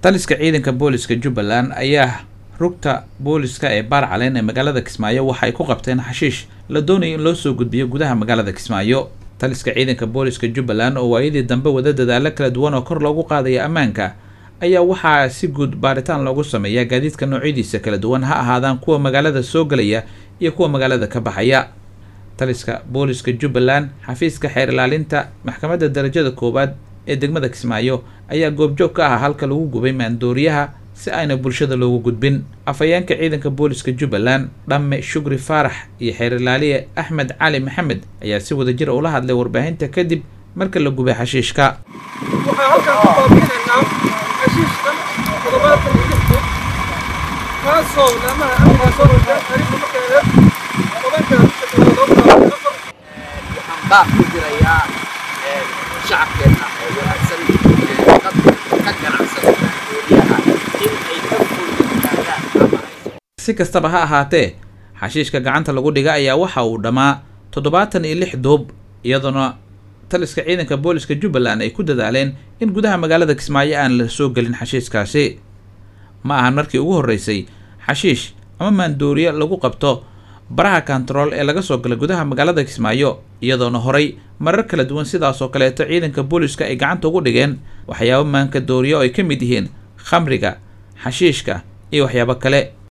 taliska ciidanka booliska Jubbaland ayaa rugta booliska ee Baar Caleen ee magaalada Kismaayo waxa ay ku qabteen xashiish la doonayay in loo soo gudbiyo gudaha magaalada Kismaayo. taliska ciidanka booliska Jubbaland oo waayidii dambe wada dadaalo kala duwan oo kor loogu qaadayo ammaanka ayaa waxaa si guud baaritaan loogu sameeyaa gaadiidka noocyadiisa kala duwan ha ahaadaan kuwa magaalada soo galaya iyo kuwa magaalada ka baxaya. taliska booliska Jubbaland xafiiska xeer ilaalinta maxkamadda darajada koowaad ee degmada Kismaayo ayaa goobjoog ka ah halka lagu gubay maandooriyaha si ayna bulshada loogu gudbin. afayeenka ciidanka booliska Jubbaland Dhamme Shukri Faarax iyo xeer ilaaliye Axmed Cali Maxamed ayaa si wadajir ula hadlay warbaahinta kadib marka la gubay xashiishka. waxaan halkan ku baabi'inaynaa xashiishkan toddobaadkan iyo kaasoo laamaha amniga soo rogay taariikhda markeeda waxaan baaq ku jirayaa shacabkeena oo wanaagsan ka ganacsada maandooriyaha in ay ka fuliyaan. si kastaba ha ahaatee xashiishka gacanta lagu dhiga ayaa waxa uu dhamaa 76 duub iyadoo taliska ciidanka booliska Jubbaland ay ku dadaaleen in gudaha magaalada Kismaayo aan la soo galin xashiiskaasi. ma ahan markii ugu horeysay xashiish ama maandooriya lagu qabto baraha control ee laga soo galay gudaha magaalada Kismaayo iyadoona horay marar kala duwan sidaas oo kale ciidanka booliska ay gacanta ugu dhigeen waxyaabo maanka dooriyo ay ka mid yihiin khamriga, xashiishka iyo waxyaabo kale.